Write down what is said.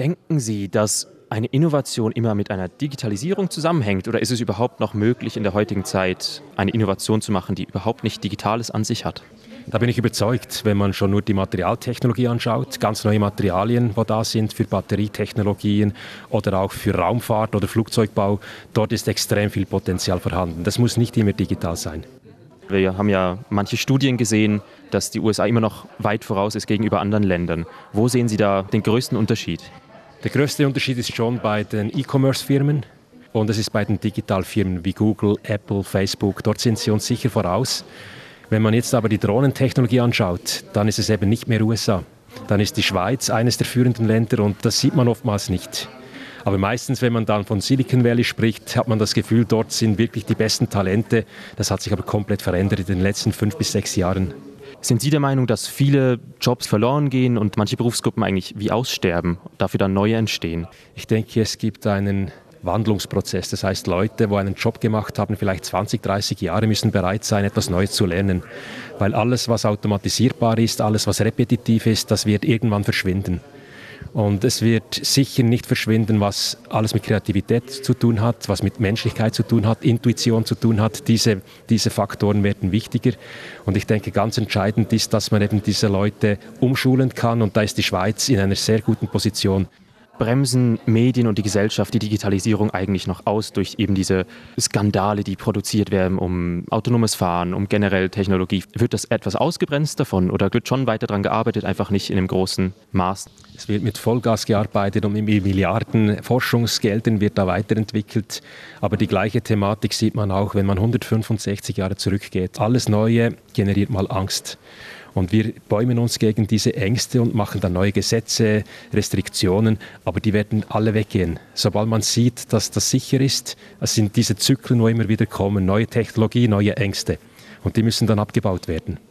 Denken Sie, dass eine Innovation immer mit einer Digitalisierung zusammenhängt? Oder ist es überhaupt noch möglich, in der heutigen Zeit eine Innovation zu machen, die überhaupt nicht Digitales an sich hat? Da bin ich überzeugt, wenn man schon nur die Materialtechnologie anschaut, ganz neue Materialien, die da sind für Batterietechnologien oder auch für Raumfahrt oder Flugzeugbau, dort ist extrem viel Potenzial vorhanden. Das muss nicht immer digital sein. Wir haben ja manche Studien gesehen, dass die USA immer noch weit voraus ist gegenüber anderen Ländern. Wo sehen Sie da den größten Unterschied? Der größte Unterschied ist schon bei den E-Commerce-Firmen und es ist bei den Digitalfirmen wie Google, Apple, Facebook. Dort sind sie uns sicher voraus. Wenn man jetzt aber die Drohnentechnologie anschaut, dann ist es eben nicht mehr USA. Dann ist die Schweiz eines der führenden Länder und das sieht man oftmals nicht. Aber meistens, wenn man dann von Silicon Valley spricht, hat man das Gefühl, dort sind wirklich die besten Talente. Das hat sich aber komplett verändert in den letzten 5 bis 6 Jahren. Sind Sie der Meinung, dass viele Jobs verloren gehen und manche Berufsgruppen eigentlich wie aussterben, dafür dann neue entstehen? Ich denke, es gibt einen Wandlungsprozess. Das heißt, Leute, die einen Job gemacht haben, vielleicht 20, 30 Jahre, müssen bereit sein, etwas Neues zu lernen. Weil alles, was automatisierbar ist, alles, was repetitiv ist, das wird irgendwann verschwinden. Und es wird sicher nicht verschwinden, was alles mit Kreativität zu tun hat, was mit Menschlichkeit zu tun hat, Intuition zu tun hat. Diese Faktoren werden wichtiger. Und ich denke, ganz entscheidend ist, dass man eben diese Leute umschulen kann. Und da ist die Schweiz in einer sehr guten Position. Bremsen Medien und die Gesellschaft die Digitalisierung eigentlich noch aus durch eben diese Skandale, die produziert werden um autonomes Fahren, um generell Technologie? Wird das etwas ausgebremst davon oder wird schon weiter daran gearbeitet, einfach nicht in einem großen Maß? Es wird mit Vollgas gearbeitet und mit Milliarden Forschungsgeldern wird da weiterentwickelt. Aber die gleiche Thematik sieht man auch, wenn man 165 Jahre zurückgeht. Alles Neue generiert mal Angst. Und wir bäumen uns gegen diese Ängste und machen dann neue Gesetze, Restriktionen, aber die werden alle weggehen. Sobald man sieht, dass das sicher ist, es sind diese Zyklen, wo immer wieder kommen, neue Technologie, neue Ängste. Und die müssen dann abgebaut werden.